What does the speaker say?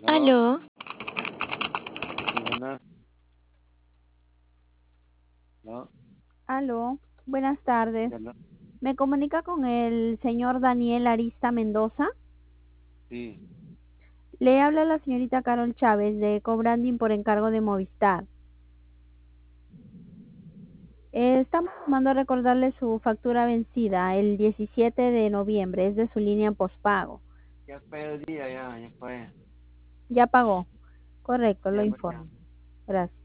¿Aló? Aló, Sí, buenas. ¿No? Aló, buenas tardes. ¿Ya no? ¿Me comunica con el señor Daniel Arista Mendoza? Sí, Le habla la señorita Carol Chávez de Cobranding por encargo de Movistar. Estamos llamando a recordarle su factura vencida el 17 de noviembre, es de su línea postpago. ya fue el día, ya fue. ¿Ya pagó? Correcto, lo Ya, pues, ya. informo. Gracias.